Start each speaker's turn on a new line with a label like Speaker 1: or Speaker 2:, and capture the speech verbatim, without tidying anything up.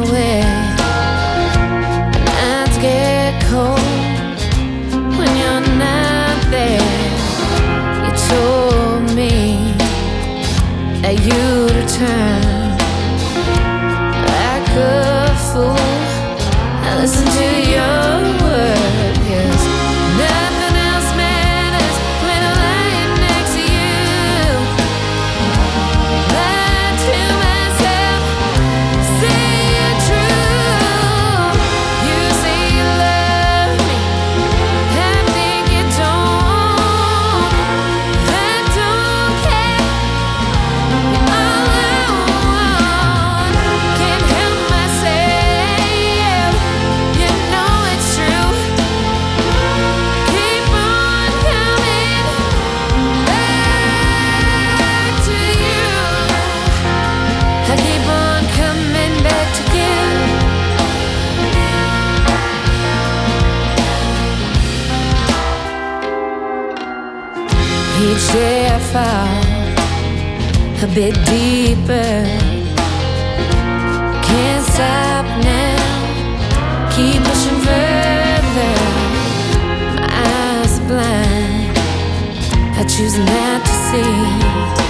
Speaker 1: way. Nights get cold when you're not there. You told me that you'd return. Like a fool, I listened to your word, 'cause nothing else matters when I'm lying next to you. Lied to myself, say you're true. You say you love me, I think you don't. I don't care, you're all I want. Can't help myself, you know it's true. Keep on coming back to you. I keep on coming back to you. Each day I fall a bit deeper. Can't stop now, keep pushing further. My eyes are blind, I choose not to see.